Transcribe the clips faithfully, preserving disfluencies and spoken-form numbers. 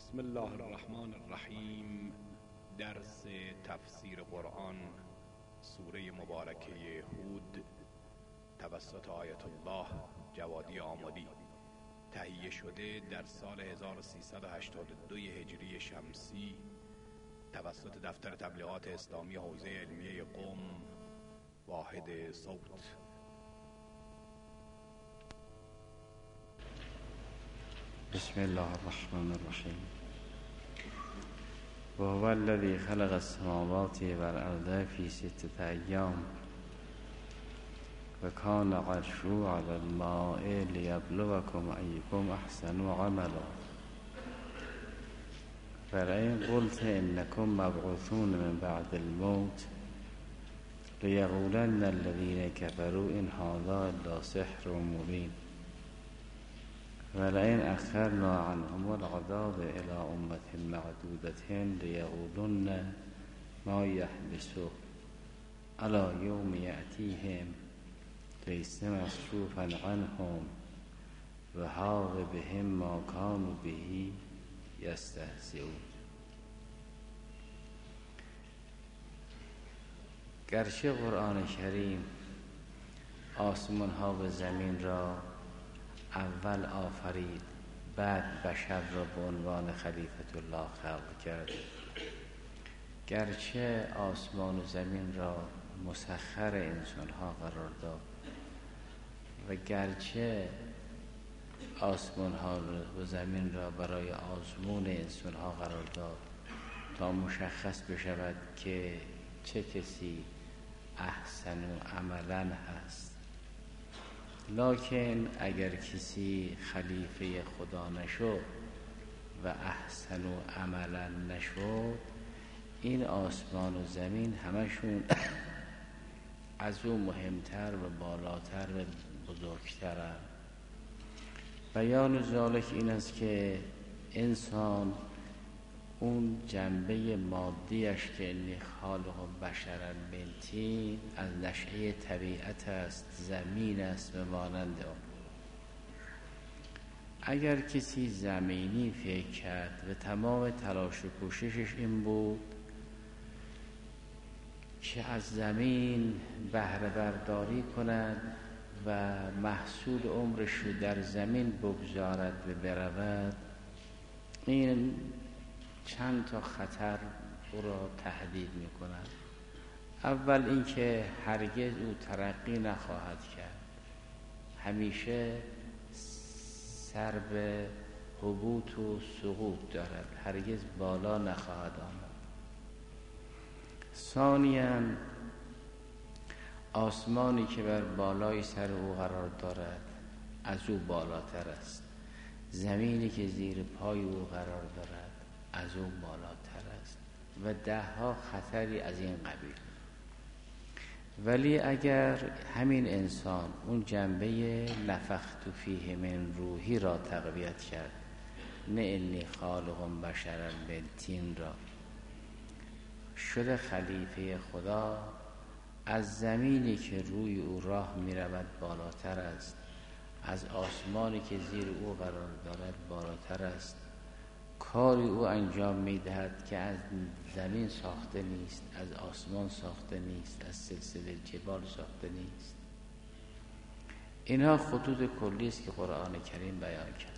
بسم الله الرحمن الرحیم. درس تفسیر قرآن، سوره مبارکه هود، توسط آیت الله جوادی آمدی، تهیه شده در سال هزار و سیصد و هشتاد و دو هجری شمسی توسط دفتر تبلیغات اسلامی حوزه علمیه قم، واحد صوت. بسم الله الرحمن الرحیم. وهو الذی خلق السماوات والارض فی ستة ایام و کان عرشه علی الماء لیبلوکم ایکم احسن عملا فلئن قلت انکم مبعوثون من بعد الموت لیقولن الذین کفروا ان هذا الا سحر مبین ولئن اخرنا عنهم العذاب الى امة معدودة لیقولن ما یحبسه الا یوم یأتیهم لیس مصروفا عنهم و حاق بهم ما کانوا به یستهزئون. گرچه قرآن کریم آسمان ها و زمین را اول آفرید، بعد بشر را به عنوان خلیفت الله خلق کرد، گرچه آسمان و زمین را مسخر انسان ها قرار داد و گرچه آسمان ها و زمین را برای آزمون انسان ها قرار داد تا مشخص بشود که چه کسی احسن عملا هست، لکن اگر کسی خلیفه خدا نشد و احسن عملا نشد، این آسمان و زمین همشون از او مهمتر و بالاتر و بزرگترن. بیان ذالک این است که انسان اون جنبه مادیش که انی خالق بشرا من طین از نشأه طبیعت است، زمین است و مانند آن. اگر کسی زمینی فکر کرد و تمام تلاش و کوششش این بود که از زمین بهره برداری کند و محصول عمرش رو در زمین بگذارد و برود، این چند تا خطر او را تهدید می کند. اول اینکه هرگز او ترقی نخواهد کرد، همیشه سر به هبوط و سقوط دارد، هرگز بالا نخواهد آمد. ثانیاً آسمانی که بر بالای سر او قرار دارد از او بالاتر است، زمینی که زیر پای او قرار دارد از او بالاتر است و ده ها خطری از این قبیل. ولی اگر همین انسان اون جنبه نفخت فیه من روحی را تقویت کرد، نه انی خالق بشرا من طین را، شده خلیفه خدا، از زمینی که روی او راه می رود بالاتر است، از آسمانی که زیر او قرار دارد بالاتر است، کاری او انجام می دهد که از زمین ساخته نیست، از آسمان ساخته نیست، از سلسله جبال ساخته نیست. اینها خطوط کلی است که قرآن کریم بیان کرد.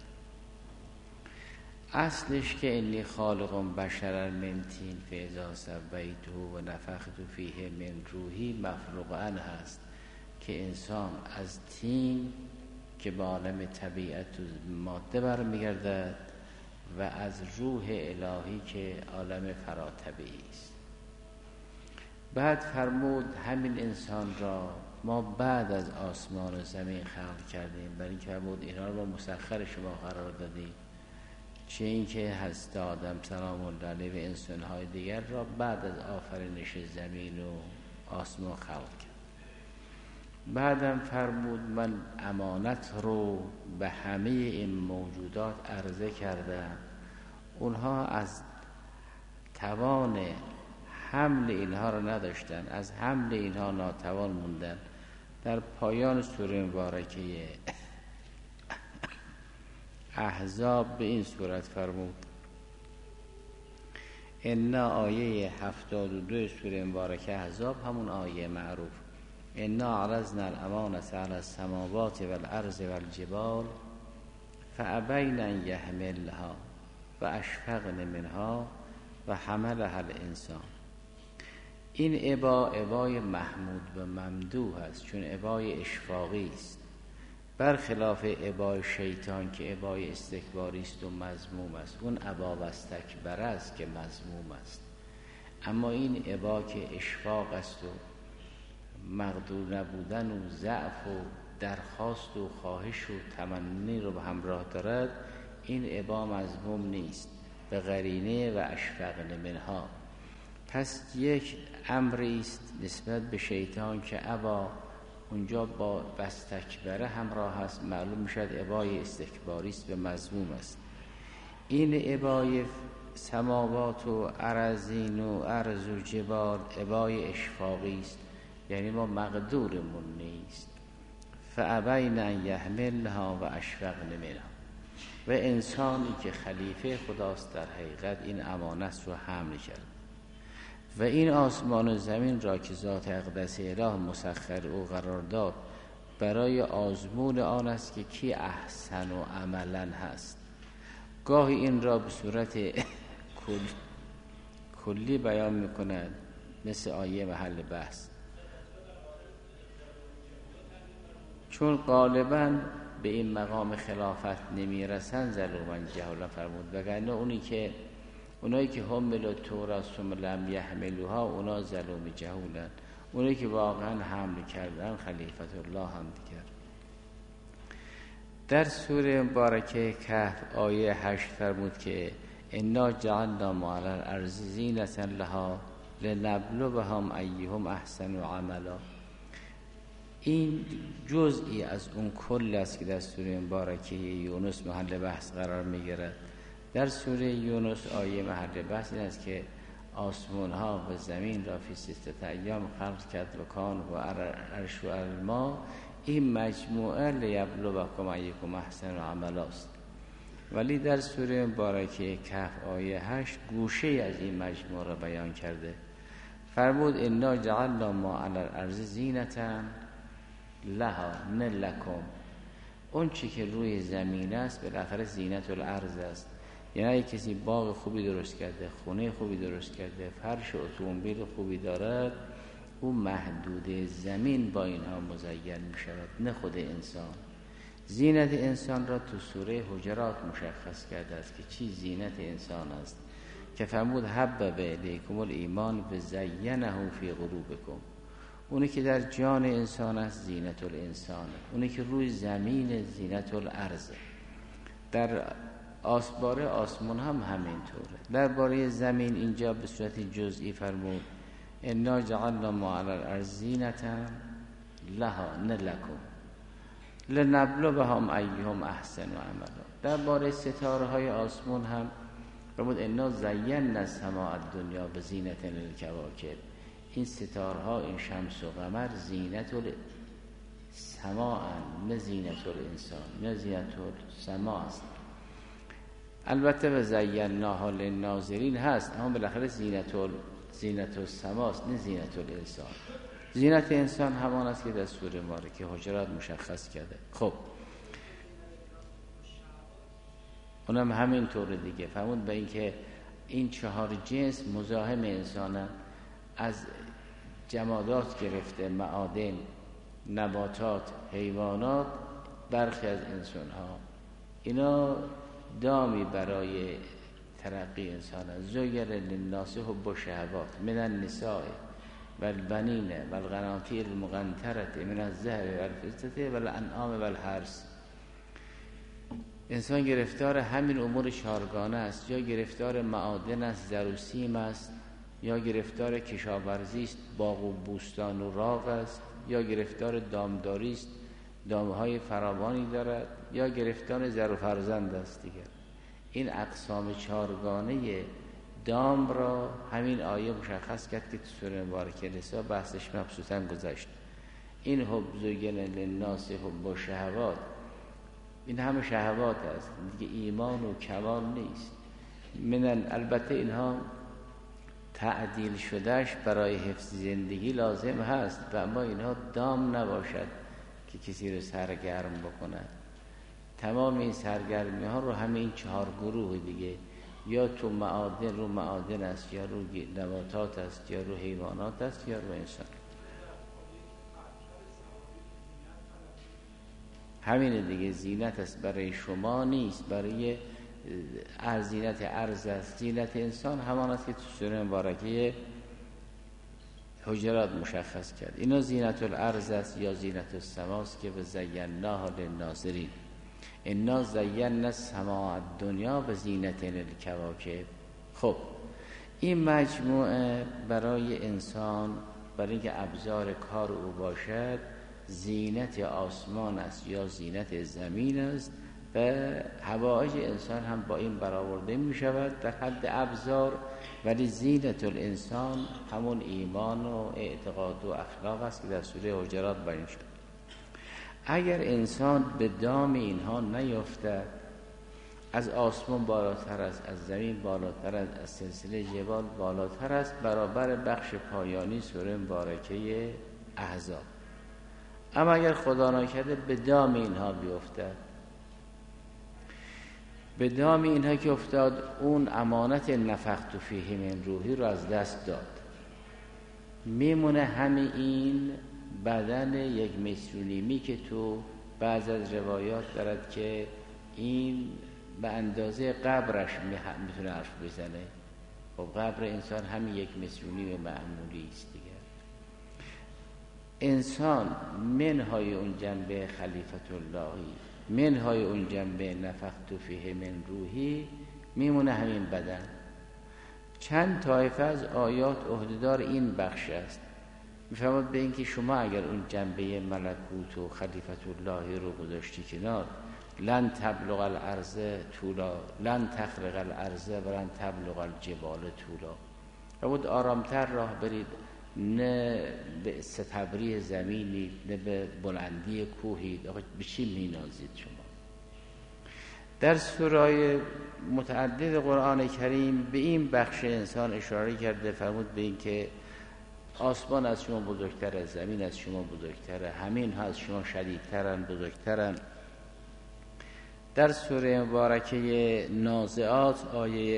اصلش که انی خالق بشرا من طین فاذا سویته و نفخت فیه من روحی مفروغ عنه هست که انسان از طین که به عالم طبیعت و ماده برمیگردد و از روح الهی که عالم فراتبیعی است. بعد فرمود همین انسان را ما بعد از آسمان و زمین خلق کردیم، برای اینکه فرمود اینا رو مسخر شما قرار دادیم، چه این که حضرت آدم سلام الله علیه و انسان‌های دیگر را بعد از آفرینش زمین و آسمان خلق کرد. بعدم فرمود من امانت رو به همه این موجودات عرضه کردم، اونها از توان حمل اینها رو نداشتن، از حمل اینها ناتوان موندن. در پایان سوره مبارکه احزاب به این صورت فرمود انا آیه هفتاد و دو سوره مبارکه احزاب، همون آیه معروف انا عرضنا الامانة علی السماوات والارض والجبال فابین ان یحملنها و اشفقن منها و حملها الانسان. این ابا ابای محمود و ممدوح است، چون ابای اشفاقی است، برخلاف ابای شیطان که ابای استکباری است و مذموم است. اون ابا و استکبر است که مذموم است، اما این ابا که اشفاق است و مقدور نبودن و ضعف و درخواست و خواهش و تمنی رو به همراه دارد، این ابا مذموم نیست به قرینه و اشفقن منها. پس یک امری است نسبت به شیطان که ابا اونجا با بستکبره همراه است، معلوم میشد ابای استکباری است و مذموم است. این ابای سماوات و ارضین و ارض و جبال ابای اشفاقی است، یعنی ما مقدورمون نیست. فابین ان یحملنها و اشفقن منها. و انسانی که خلیفه خداست در حقیقت این امانت رو حمل کرد و این آسمان و زمین را که ذات اقدس اله مسخر او قرار داد برای آزمون آن است که کی احسن و عملا هست. گاهی این را به صورت کل کلی بیان میکنند، مثل آیه محل بحث، چون غالباً به این مقام خلافت نمیرسن ظلوما جهولا فرمود. وگرنه اونی که اونایی که حملوا التوراة ثم لم یحملوها اونا ظلوم جهولن، اونایی که واقعا حمل کردن خلیفت الله هم دیگر. در سوره مبارکه کهف آیه هشت فرمود که انا جعلنا ما علی الارض زینة لها لنبلوهم ایهم احسن عملا. این جزئی از اون کل است که در سوره مبارکه یونس محل بحث قرار میگیرد. در سوره یونس آیه محل بحث این است که آسمان ها و زمین را فی ستة ایام خلق کرد و کان و عرش و الماء. این مجموعه لیبلوکم ایکم احسن عملا است. ولی در سوره مبارکه کهف آیه هشت گوشه از این مجموعه را بیان کرده. فرمود انا جعلنا ما علی الارض زینة لها نه لکم. اون چی که روی زمین است بالاخره زینت الارض است، یعنی کسی باغ خوبی درست کرده، خونه خوبی درست کرده، فرش و اتومبیل خوبی دارد، او محدود زمین با اینها مزین می شود، نه خود انسان. زینت انسان را تو سوره حجرات مشخص کرده است که چی زینت انسان است، که فرمود حبب الیکم الایمان و زینه فی قلوبکم. اونی که در جان انسان است زینت الانسان، اونی که روی زمین زینت الارض. در آسباره آسمان هم همینطوره. درباره زمین اینجا به صورت جزئی فرمود انا جعلنا ما علی الارض زینة لها نه لکم لنبلوهم ایهم احسن عملا. درباره ستاره های آسمان هم فرمود انا زینا السماء الدنیا بزینة للکواکب. این ستاره ها، این شمس و قمر زینت السماء نه زینت الانسان، نه زینت السماء است. البته و زیناها للناظرین هست، اما بالاخره زینت ال... زینت السماء است نه زینت الانسان. زینت انسان همان است که در سوره مبارکه حجرات مشخص کرده. خب اونم همین طور دیگه فرمود به این که این چهار جنس مزاحم انسانن، از جمادات گرفته، معادن، نباتات، حیوانات، برخی از انسان ها، اینا دامی برای ترقی انسان است. زوجر للناس حب الشهوات من النساء والبنین والقناطیر المقنطرة من الذهب والفضة والانعام والحرث. انسان گرفتار همین امور چهارگانه است، یا گرفتار معادن است، زر و سیم است، یا گرفتار کشاورزی است، باغ و بوستان و راغ است، یا گرفتار دامداری است، دامهای فراوانی دارد، یا گرفتار زر و فرزند است دیگر. این اقسام چهارگانه دام را همین آیه مشخص کرد که تو سوره مبارکه نساء بحثش مبسوطاً گذشت. این حب زوجن للناس حب و شهوات، این همه شهوات است دیگه، ایمان و کمال نیست. من البته اینها تعدیل شدهش برای حفظ زندگی لازم هست و اما اینها دام نباشد که کسی رو سرگرم بکند. تمام این سرگرمی ها رو همه این چهار گروه دیگه، یا تو معادن رو معادن است، یا رو نباتات است، یا رو حیوانات است، یا رو انسان. همین دیگه زینت است، برای شما نیست، برای زینت ارض است. زینت انسان همان است که تو سوره مبارکه حجرات مشخص کرد. اینا زینت الارض است یا زینت السما است که زیناها للناظرین. انا زینا السماء الدنیا بزینت الکواکب. خب این مجموعه برای انسان، برای اینکه ابزار کار او باشد، زینت آسمان است یا زینت زمین است و حوائج انسان هم با این برآورده می شود در حد ابزار. ولی زینت الانسان همون ایمان و اعتقاد و اخلاق است که در سوره حجرات بیان شد. اگر انسان به دام اینها نیفتد، از آسمان بالاتر است، از زمین بالاتر است، از سلسله جبال بالاتر است، برابر بخش پایانی سوره مبارکه احزاب. اما اگر خدا نکرده به دام اینها بیفتد، به دام اینها که افتاد، اون امانت نفخت فیه من روحی رو از دست داد. میمونه همین این بدن یک متر و نیمی که تو بعض از روایات دارد که این به اندازه قبرش میتونه حرف بزنه. خب قبر انسان همین یک متر و نیم معمولی است دیگه. انسان منهای اون جنبه خلیفت اللهی، منهای اون جنبه نفخت فیه من روحی، میمونه همین بدن. چند طایفه از آیات عهدهدار این بخش است. میفهمد به اینکه شما اگر اون جنبه ملکوت و خلیفت اللهی رو گذاشتی کنار، لن تبلغ الارض طولا، لن تخرق الارض ولن تبلغ الجبال طولا. و بود آرامتر راه برید، نه به ستبری زمینی، نه به بلندی کوهی. به چی مینازید شما؟ در سورای متعدد قرآن کریم به این بخش انسان اشاره کرده، فرمود به این که آسمان از شما بزرگتره، زمین از شما بزرگتره، همین ها از شما شدیدترن، بزرگترن. در سوره مبارکه نازعات آیه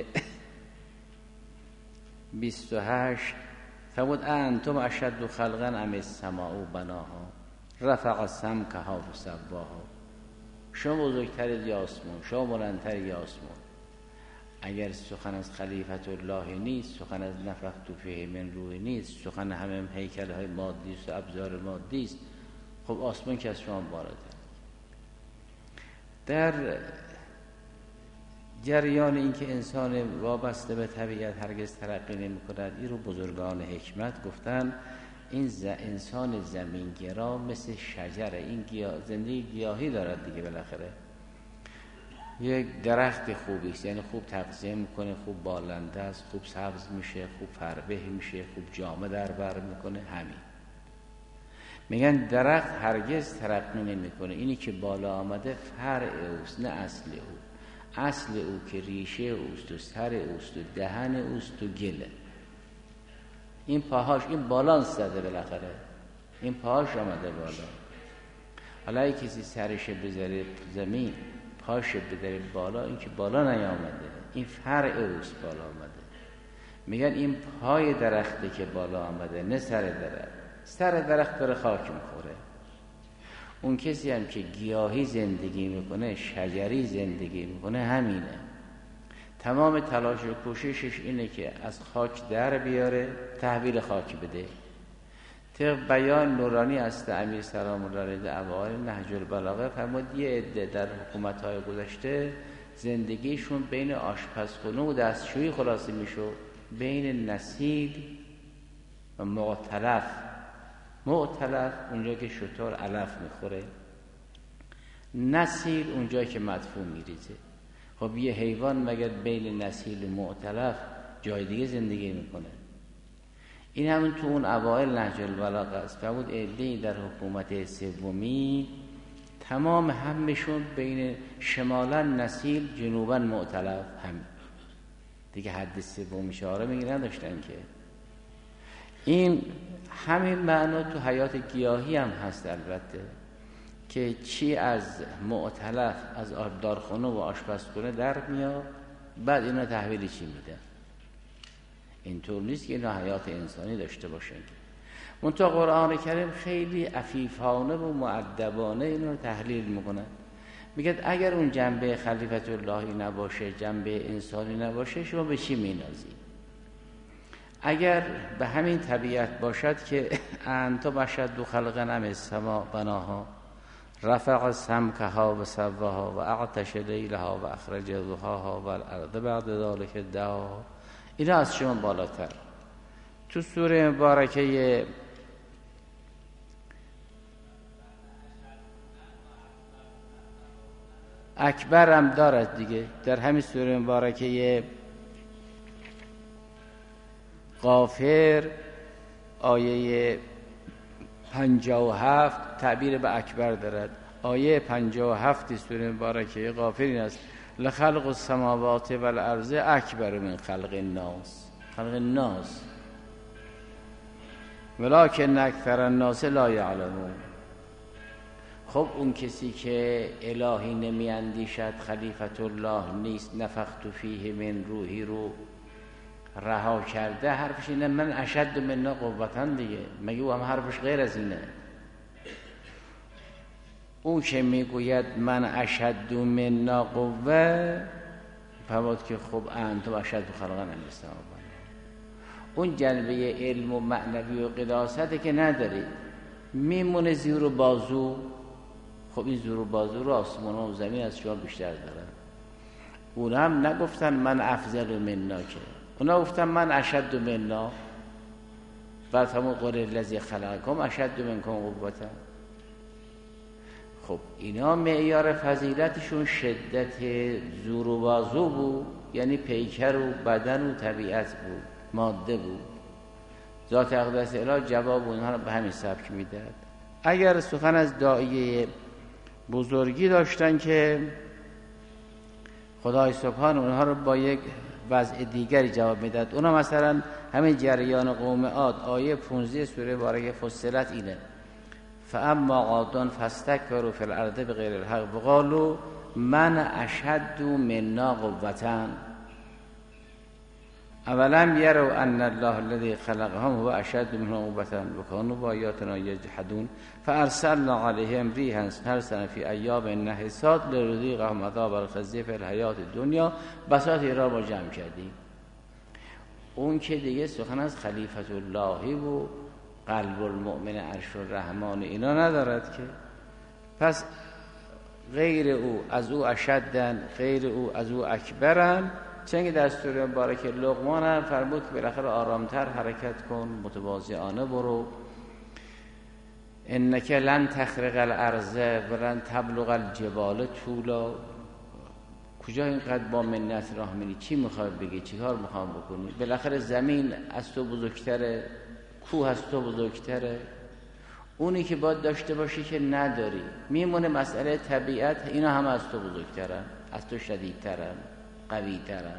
بیست و هشت فرمود انتم اشد خلقا ام السماء بناها رفع سمکها و سواها. شما بزرگترید یا آسمان، شما بلندتر یا آسمان. اگر سخن از خلیفت الله نیست، سخن از نفخت فیه من روح نیست، سخن همه هیکل های مادی است و ابزار مادی است، خب آسمان که از شما بالاتر. در جریان این که انسان وابسته به طبیعت هرگز ترقی نمی کند، این رو بزرگان حکمت گفتن این انسان زمینگرا مثل شجره، این گیاه، زندگی گیاهی دارد دیگه، بالاخره یک درخت خوبی است، یعنی خوب تغذیه میکنه، خوب بالنده است، خوب سبز میشه، خوب فربه میشه، خوب جامه در بر میکنه. همین میگن درخت هرگز ترقی نمیکنه، اینی که بالا آمده فرع اوست نه اصل او. اصل او که ریشه اوست و سر اوست و دهن اوست و گله. این پاهاش، این بالانس زده بالاخره، این پاهاش آمده بالا. حالا اگه کسی سرش بذاره زمین، پاش بذاره بالا، این که بالا نیامده، این فرع اوست بالا آمده. میگن این پای درخته که بالا آمده نه سر درخت. سر درخت داره خاک میخوره. اون کسی هم که گیاهی زندگی میکنه، شجری زندگی میکنه، همینه. تمام تلاش و کوششش اینه که از خاک در بیاره، تحویل خاک بده. طبق بیان نورانی است امیر سلام الله علیه اوائل نهج البلاغه فرمود یه عده در حکومت‌های گذشته زندگیشون بین آشپزخونه و دستشویی خلاصه میشد، بین نسیل و معتلف. معتلف اونجا که شتر علف میخوره، نسیل اونجا که مدفون میریزه. خب یه حیوان مگر بین نسیل و معتلف جای دیگه زندگی میکنه؟ این همون تو اون اوائل نهج البلاغه است. فرمود عده‌ای در حکومت سومی تمام همشون بین شمالا نسیل، جنوبا معتلف، هم دیگه حد سوم چهارم میگه نداشتن که. این همین معنا تو حیات گیاهی هم هست البته، که چی از معتلف از آبدارخونه و آشپزخونه در میاد، بعد اینا تحویل چی میده. اینطور نیست که اینا حیات انسانی داشته باشن. منتها قرآن کریم خیلی عفیفانه و مؤدبانه اینو رو تحلیل میکنه. میگه اگر اون جنبه خلیفت اللهی نباشه، جنبه انسانی نباشه، شما به چی مینازی؟ اگر به همین طبیعت باشد که انت بشد خلقا ام السما بناها رفع سمکها و سواها و اعطش لیلها و اخرج ضحاها و الارض بعد ذلك دعاها، اینا از شما بالاتر. تو سوره مبارکه اکبر هم دارد دیگه، در همین سوره مبارکه غافر آیه پنجاه و هفت تعبیر به اکبر دارد. آیه پنجاه و هفت سوره مبارکه غافر این است: لخلق السماوات والارض اکبر من خلق الناس. خلق الناس ولکن اکثر الناس لا یعلمون. خب اون کسی که الهی نمی اندیشد، خلیفت الله نیست، نفخت فیه من روحی رو رها کرده، حرفش اینه من اشد مننا قوتا دیگه. مگه او هم حرفش غیر از اینه؟ اون که میگوید من اشد مننا قوه، فرمود که خب انتم اشد خلقا ام السما. اون جلوه علم و معنوی و قداسته که نداری، میمونه زیر و بازو. خب این زیر و بازو رو آسمان و زمین از شما بیشتر دارن. اونا هم نگفتن من افضل مننا، که اونا گفتن من اشد مننا. بعد فرمود قل الذی خلقکم اشد منکم قوة. خب اینا معیار فضیلتشون شدت زور و بازو بود، یعنی پیکر و بدن و طبیعت بود، ماده بود. ذات اقدس اله جواب اونها رو به همین سبک میداد. اگر سخن از داعیه بزرگی داشتن که خدای سبحان اونها رو با یک وضع دیگری جواب میداد. اونا مثلا همین جریان قوم عاد آیه پانزده سوره بارکه فصلت اینه: فاما عاد فاستكبروا فی الارض بغیر الحق وقالوا من اشد منا قوة اولم یروا ان الله الذی خلقهم هو اشد منهم قوة وكانوا بآیاتنا یجحدون فارسلنا علیهم ریحا صرصرا فی ایام نحسات لنذیقهم عذاب الخزي فی الحیاة الدنیا. بساط را ما جمع کردیم. اون که دیگه سخن از خلیفت اللهی و قلب المؤمن عرش الرحمن اینا ندارد که. پس غیر او از او اشدن، غیر او از او اکبرن. چنگه در سوره مبارکه لقمان هم فرمود که بالاخره آرامتر حرکت کن، متواضعانه برو. انک لن تخرق الارض ولن تبلغ الجبال طولا. کجا اینقدر با منت راه میری؟ چی میخوای بگی؟ چی کار میخوام بکنی؟ بالاخره زمین از تو بزرگتره، کوه از تو بزرگتره. اونی که باید داشته باشی که نداری. میمونه مسئله طبیعت، اینا هم از تو بزرگترن، از تو شدیدترن، قوی ترن.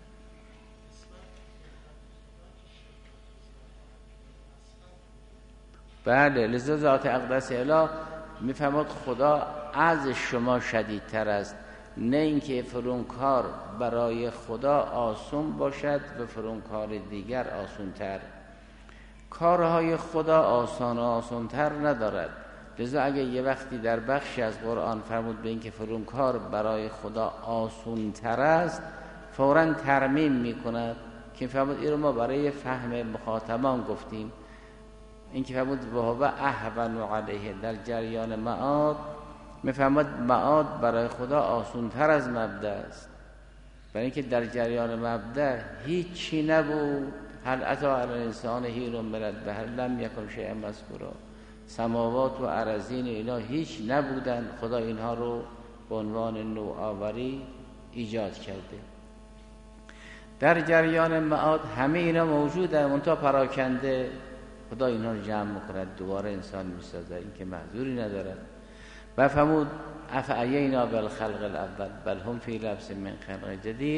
بله، لذا ذات اقدس اله میفهمد خدا از شما شدیدتر است. نه اینکه فرونکار برای خدا آسون باشد و فرونکار دیگر آسونتر. کارهای خدا آسان و آسانتر ندارد. لذا اگه یه وقتی در بخشی از قرآن فرمود به این که فرونکار برای خدا آسانتر است، فوراً ترمیم میکند که فرمود این رو ما برای فهم مخاطبان گفتیم. این که فرمود وهو اهون علیه در جریان معاد، میفرماد معاد برای خدا آسانتر از مبدأ است، برای اینکه در جریان مبدأ هیچی نبود. هل اتی علی الانسان حین من الدهر لم یکن شیئا مذکورا. سماوات و ارضین اینا هیچ نبودن، خدا اینها رو به عنوان نوآوری ایجاد کرده. در جریان معاد همه اینا موجوده، منتها پراکنده. خدا اینها رو جمع می‌کند، دوباره انسان می‌سازه، این که محذوری نداره. و فرمود افعینا بالخلق الاول بل هم فی لبس من خلق جدید.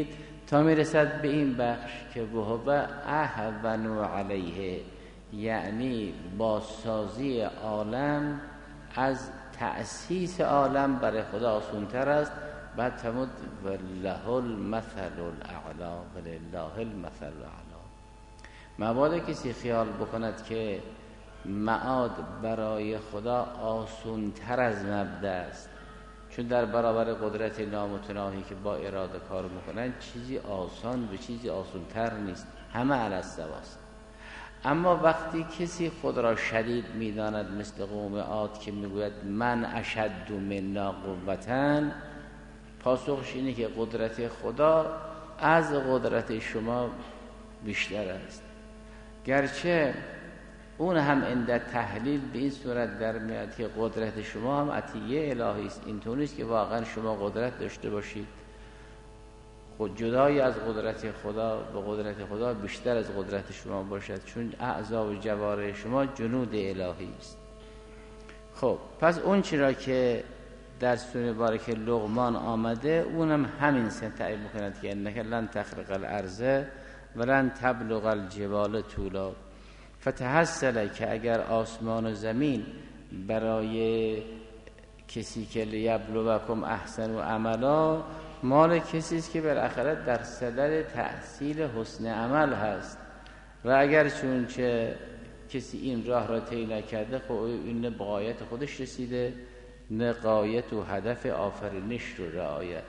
تا میرسد به این بخش که وهو اهون علیه، یعنی بازسازی عالم از تأسیس عالم برای خدا آسان‌تر است. بعد تمود له المثل الاعلی ولله المثل الاعلی. مبادا کسی خیال بکند که معاد برای خدا آسان‌تر از مبدا است، چون در برابر قدرت نامتناهی که با اراده کار میکنن چیزی آسان به چیزی آسان‌تر نیست، همه علی السواست. اما وقتی کسی خود را شدید میداند مثل قوم عاد که میگوید من اشد منا قوة، پاسخش اینه که قدرت خدا از قدرت شما بیشتر است. گرچه اون هم عند تحلیل به این صورت در میاد که قدرت شما هم عطیه الهی است، اینطور نیست که واقعا شما قدرت داشته باشید. خود جدای از قدرت خدا به قدرت خدا بیشتر از قدرت شما باشد، چون اعضا و جوارح شما جنود الهی است. خب پس اون چرا که در سوره بارک لقمان آمده اونم همین سن تعیین می‌کند که انک لن تخرق الارض ولن تبلغ الجبال طولا. فتحصل که اگر آسمان و زمین برای کسی که لیبلوکم احسن و عملا، مال کسی است که بالاخره در صدد تحصیل حسن عمل هست، و اگر چون که کسی این راه را طی نکرده، خب این به غایت خودش رسیده، نه غایت و هدف آفرینش رو رعایت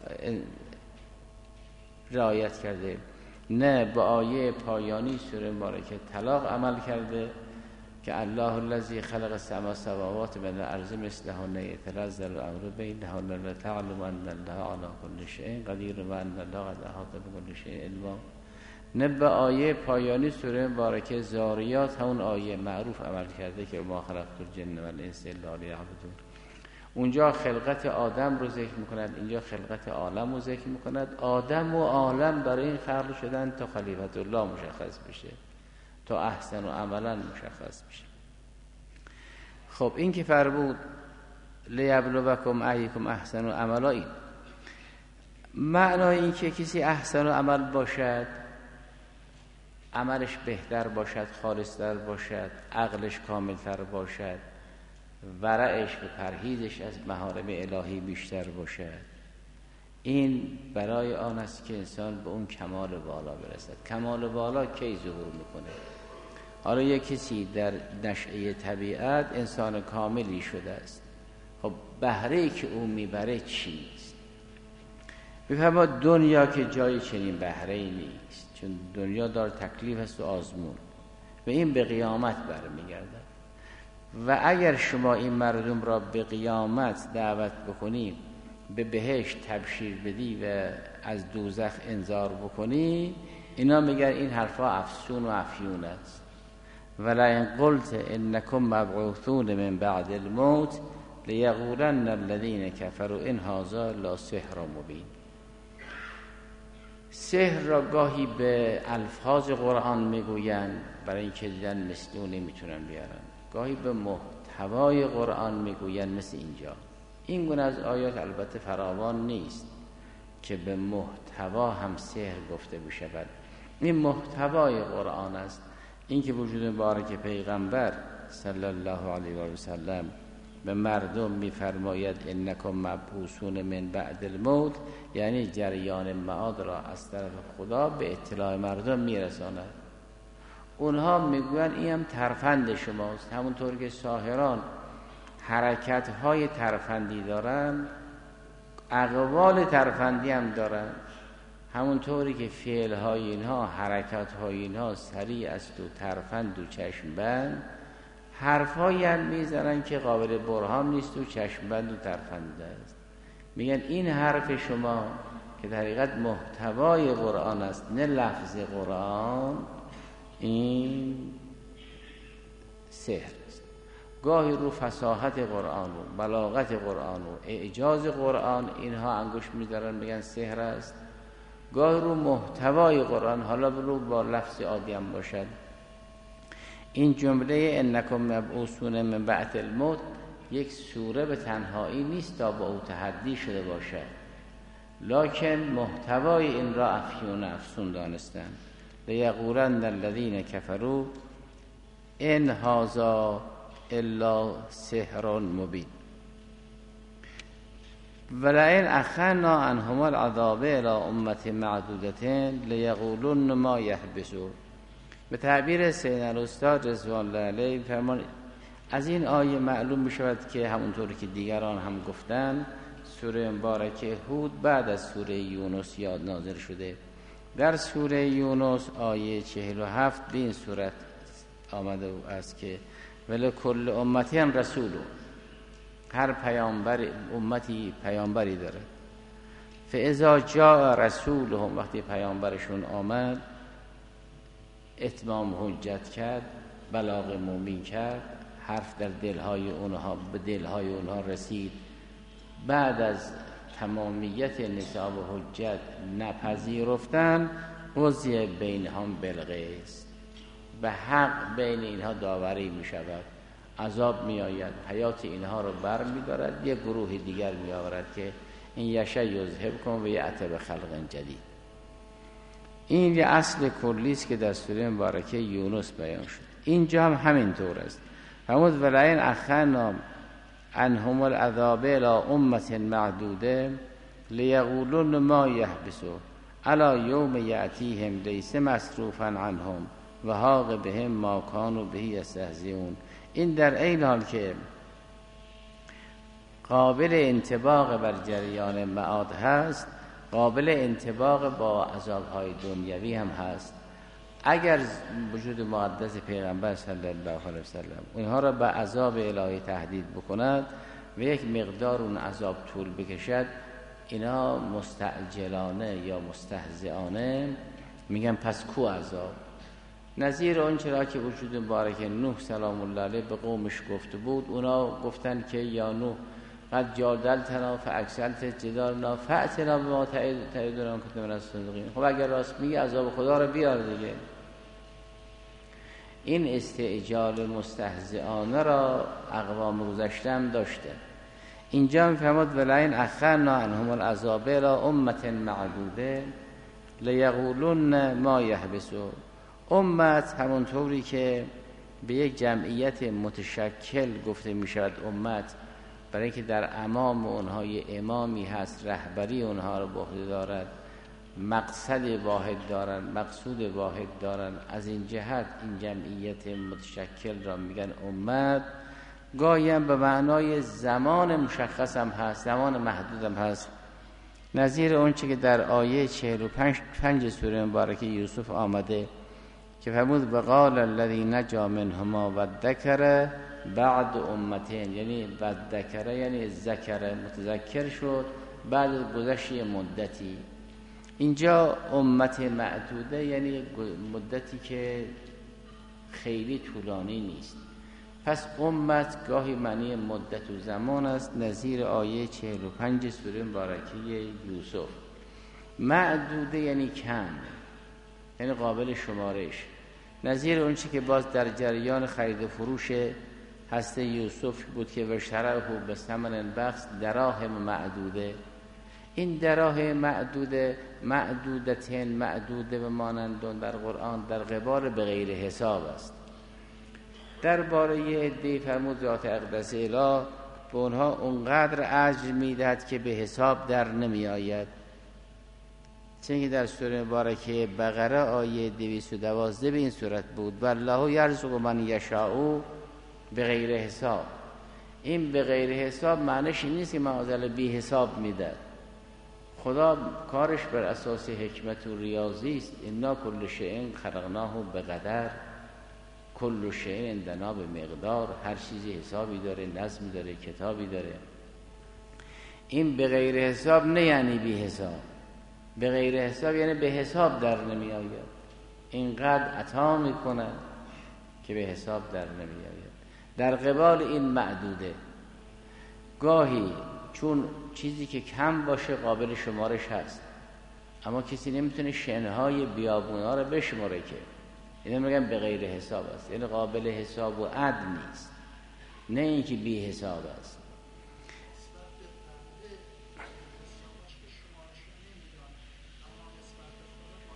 رعایت کرده، نه به آیه پایانی سوره مبارکه طلاق عمل کرده که الله الذی خلق السماء والارض من الارض مثلهن یتنزل الامر بینهن لتعلم ان الله علی کل شیء قدیر و ان الله قد احاط بكل شیء علما. نه به آیه پایانی سوره مبارکه ذاریات همون آیه معروف عمل کرده که ما خلقت الجن والانس الا لیعبدون. اونجا خلقت آدم رو ذکر میکند، اینجا خلقت عالم رو ذکر میکند. آدم و عالم برای این خلق شدن تا خلیفت الله مشخص بشه، تا احسن و عملا مشخص بشه. خب این که فرمود لیبلوکم ایکم احسن و عملا، این معنای این که کسی احسن و عمل باشد، عملش بهتر باشد، خالصتر باشد، عقلش کاملتر باشد، ورعش و پرهیزش از محارم الهی بیشتر باشد، این برای آن است که انسان به اون کمال بالا برسد. کمال بالا کی ظهور میکنه؟ حالا یک کسی در نشأه طبیعت انسان کاملی شده است، خب بهره‌ای که او میبره چیست؟ بفرما دنیا که جای چنین بهره‌ای نیست، چون دنیا دار تکلیف است و آزمون، و این به قیامت برمیگردد. و اگر شما این مردم را به قیامت دعوت بکنی، به بهشت تبشیر بدی و از دوزخ انذار بکنی، اینا میگن این حرفا افسون و افیون است. ولئن قلت انکم مبعوثون من بعد الموت لیقولن الذین کفروا ان هذا لا سحر مبین. سحر را گاهی به الفاظ قرآن میگویند برای اینکه دیدن مثل اون نمیتونن بیارن، گاهی به محتوای قرآن میگویند مثل اینجا. این گونه از آیات البته فراوان نیست که به محتوا هم سحر گفته بشود. این محتوای قرآن است، این که وجود مبارک پیغمبر صلی الله علیه و سلم به مردم میفرماید انکم مبعوثون من بعد الموت، یعنی جریان معاد را از طرف خدا به اطلاع مردم میرساند. اونها میگوین این هم ترفند شماست، همونطور که ساحران حرکت های ترفندی دارن، اقوال ترفندی هم دارن، همونطوری که فعل های اینها، حرکت های اینها سریع است و ترفند و چشم بند، حرف هایی هم میزنن که قابل برهان نیست و چشم بند و ترفند است. میگن این حرف شما که در حقیقت محتوای قرآن است نه لفظ قرآن، این سحر است. گاهی رو فصاحت قرآن و بلاغت قرآن و اعجاز قرآن اینها انگشت می‌ذارن میگن سحر است. گاهی رو محتوای قرآن، حالا رو با لفظ عادی هم باشد. این جمله انکم مبعوثون من بعد الموت یک سوره به تنهایی نیست تا با او تحدی شده باشد، لکن محتوای این را افیون افسون دانستن. لیقولن الذین کفروا ان هذا الا سحر مبین ولئن اخرنا عنهم العذاب الى امه معدوده لیقولن ما یحبسوا. به تعبیر سید الاستاد رضوان الله علیه فرمان از این آیه معلوم می شود که همونطور که دیگران هم گفتن سوره مبارکه هود بعد از سوره یونس یاد نازل شده. در سوره یونس آیه چهل و هفت به این صورت آمده است که ولکل امتی هم رسولو، هر پیامبر امتی پیامبری داره. فاذا جاء رسولهم، وقتی پیامبرشون آمد اتمام حجت کرد، بلاغ مومین کرد، حرف در دلهای اونها به دلهای اونها رسید، بعد از تمامیت نصاب حجت نپذیرفتن، قضی بینهم بالقسط، به حق بین اینها داوری می شود، عذاب می آید، حیات اینها رو بر می دارد، یک گروه دیگر می آورد که این یشه یذهب کن و یأتی بخلق جدید. این یه اصل کلی است که در سوره مبارکه یونس بیان شد. اینجا هم همین طور است. فرمود ولئن اخرنا عنهم العذاب الى امه معدوده لیقولن ما یحبسوا الا یوم یأتیهم لیس مصروفا عنهم و حاق بهم ما کانوا به یستهزئون. این در این حال که قابل انطباق بر جریان معاد هست، قابل انطباق با عذاب‌های دنیوی هم هست. اگر وجود مقدس پیغمبر صلی الله علیه و سلم اونها را به عذاب الهی تهدید بکند و یک مقدار اون عذاب طول بکشد، اینا مستعجلانه یا مستهزئانه میگن پس کو عذاب؟ نظیر اون چرا که وجود مبارک نوح سلام الله علیه به قومش گفته بود، اونا گفتن که یا نوح قد جادلتنا فاکثرت جدالنا فأتنا بما تعدنا ان کنت من الصادقین. خب اگر راست میگه عذاب خدا رو بیار دیگه. این استعجال مستهزئانه را اقوام گذشته هم داشته. اینجا میفرماد ولئن اخرنا عنهم العذاب الى امه معدوده لیقولن ما یحبسوا. امت همونطوری که به یک جمعیت متشکل گفته می شود امت، برای اینکه در امام اونها یه امامی هست، رهبری اونها رو به عهده دارد، مقصد واحد دارن، مقصود واحد دارن، از این جهت این جمعیت متشکل را میگن امت. گاهی هم به معنای زمان مشخص هم هست، زمان محدود هم هست. نظیر اون چه که در آیه چهل و پنج سوره مبارکه یوسف آمده که فرمود وقال الذی نجا منهما و ذکر بعد امتین، یعنی بعد ذکر یعنی ذکر متذکر شد بعد از گذشت مدتی. اینجا امت معدوده یعنی مدتی که خیلی طولانی نیست. پس امت گاهی معنی مدت و زمان است، نظیر آیه چهل و پنج سوره مبارکه یوسف. معدوده یعنی کم، یعنی قابل شمارش. نظیر اون چی که باز در جریان خرید و فروش هسته یوسف بود که وشتره به ثمن بخس دراهم معدوده. این دراهم معدوده معدودتین معدوده و مانندون در قرآن در قبال به غیر حساب است. در باره یه عده‌ای فرمود ذات اقدس اله به اونها اونقدر اجر میدهد که به حساب در نمی آید. چون در سوره مبارکه بقره آیه دویست و دوازده به این صورت بود والله یرزق من یشاء به غیر حساب. این به غیر حساب معنیش نیست که معاذالله بی حساب میده. خدا کارش بر اساس حکمت و ریاضی است. انا کل شیء خلقناه بقدر، کل شیء عندنا به مقدار. هر چیزی حسابی داره، نظمی داره، کتابی داره. این به غیر حساب نه یعنی بی حساب. به غیر حساب یعنی به حساب در نمی آید. اینقدر عطا میکنه که به حساب در نمی آید. در قبال این معدوده گاهی چون چیزی که کم باشه قابل شمارش هست، اما کسی نمیتونه شنهای بیابونا رو بشماره که اینا میگن به غیر حساب است، یعنی قابل حساب و عد نیست، نه اینکه بی حساب است.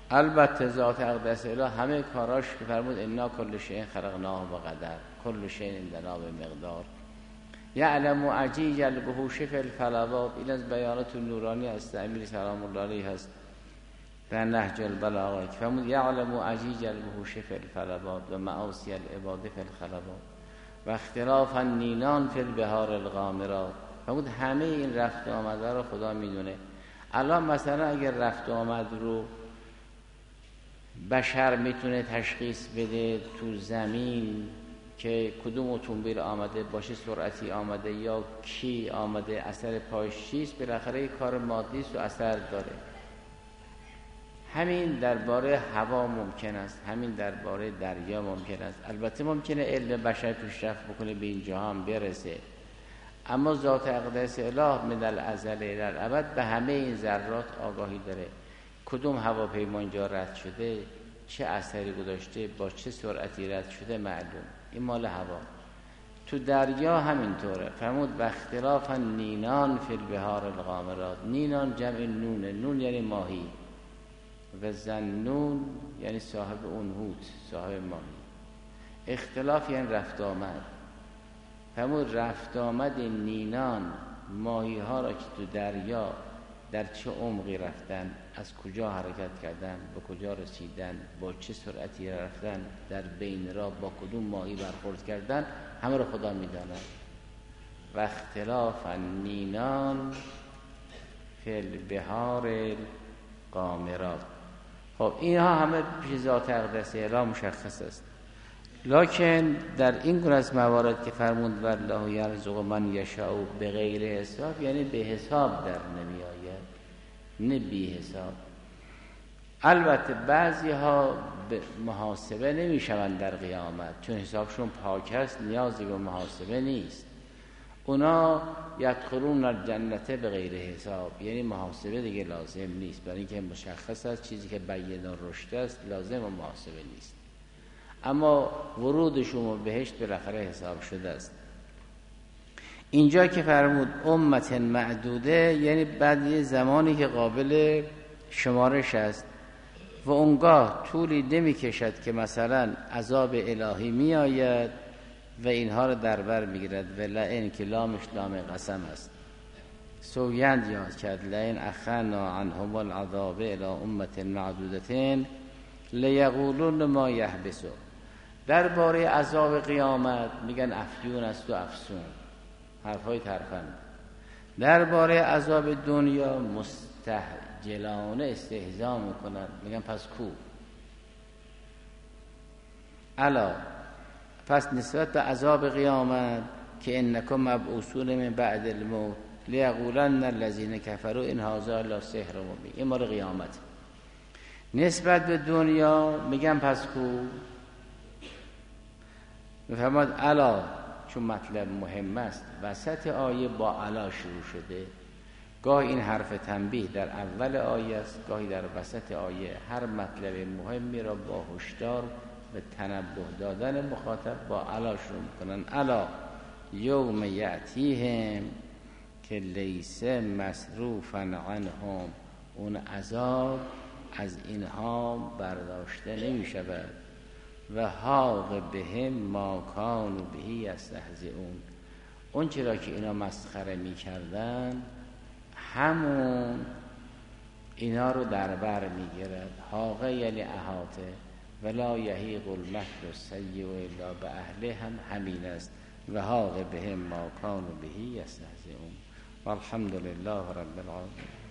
البته ذات اقدس اله همه کاراش که فرمود انا کل شیء خلقناه بقدر کل شیء عندنا بمقدار. یعلم عجیج الوحوش فی الفلوات. این از بیانات نورانی است امیر سلام الله علیه هست در نهج البلاغه که فرمود یعلم عجیج الوحوش فی الفلوات و معاصی العباد فی الخلوات و اختلاف النینان فی البحار الغامرات. فرمود همه این رفت و آمده رو خدا میدونه. الان مثلا اگر رفت و آمد رو بشر میتونه تشخیص بده تو زمین که کدوم اتومبیل آمده باشه، سرعتی آمده یا کی آمده، اثر پاش چیست، بالاخره کار مادی است و اثر داره. همین درباره هوا ممکن است، همین درباره دریا ممکن است. البته ممکنه علم بشر پیشرفت بکنه به اینجا هم برسه، اما ذات اقدس اله من الازل الی الابد به همه این ذرات آگاهی داره. کدوم هواپیما اینجا رد شده، چه اثری گذاشته، با چه سرعتی رد شده معلوم. این مال هوا. تو دریا همینطوره. فرمود و اختلاف نینان فی البحار الغامرات. نینان جمع نونه، نون یعنی ماهی و زنون یعنی صاحب اون حوت، صاحب ماهی. اختلاف یعنی رفت آمد. فرمود رفت آمد نینان، ماهی ها را که تو دریا در چه عمقی رفتن، از کجا حرکت کردن، به کجا رسیدن، با چه سرعتی رفتن، در بین را با کدوم ماهی برخورد کردن، همه رو خدا میداند. و اختلاف النینان فی البحار الغامرات. خب اینها همه پیش ذات اقدس اله مشخص است. لکن در این گونه از موارد که فرمود والله یرزق من یشاء بغیر حساب، یعنی به حساب در نمی آید، نه بی حساب. البته بعضی ها به محاسبه نمی شوند در قیامت، چون حسابشون پاک است، نیازی به محاسبه نیست. اونا یدخلون الجنت بغیر حساب، یعنی محاسبه دیگه لازم نیست، برای اینکه مشخص است چیزی که بیان رشد است لازم و محاسبه نیست. اما ورودشون به بهشت بالاخره حساب شده است. اینجا که فرمود امت معدوده، یعنی بعد یه زمانی که قابل شمارش است و اونگاه طولی نمی کشد که مثلا عذاب الهی می آید و اینها رو در بر می گیرد. و لئن که لامش لام قسم است، سوگند یاد کرد لئن اخرنا عنهم العذاب الی امت معدودتین لیقولون ما یحبسو. درباره عذاب قیامت میگن افیون است و افسون، حرفای ترفند. درباره عذاب دنیا مستعجلانه استهزا میکنن، میگن پس کو. الا پس نسبت به عذاب قیامت که انکم مبعوثون من بعد الموت لیقولن الذین کفروا ان هذا الا سحر مبین. این مال قیامت. نسبت به دنیا میگن پس کو. میفرماد الا، چون مطلب مهم است وسط آیه با الا شروع شده. گاهی این حرف تنبیه در اول آیه است، گاهی در وسط آیه. هر مطلب مهمی را با هشدار به تنبه دادن مخاطب با الا شروع میکنن. الا یوم یأتیهم که لیس مصروفا عنهم. اون عذاب از اینها برداشته نمی شود. و حاق بهم ما کانوا به یستهزئون. اون چرا که اینا مسخره می کردن همون اینا رو در بر می گیرد. حاقه یعنی احاطه. ولا یحیق المکر السیء الا باهله هم همین است. و حاق بهم ما کانوا به یستهزئون. والحمد لله رب العالمین.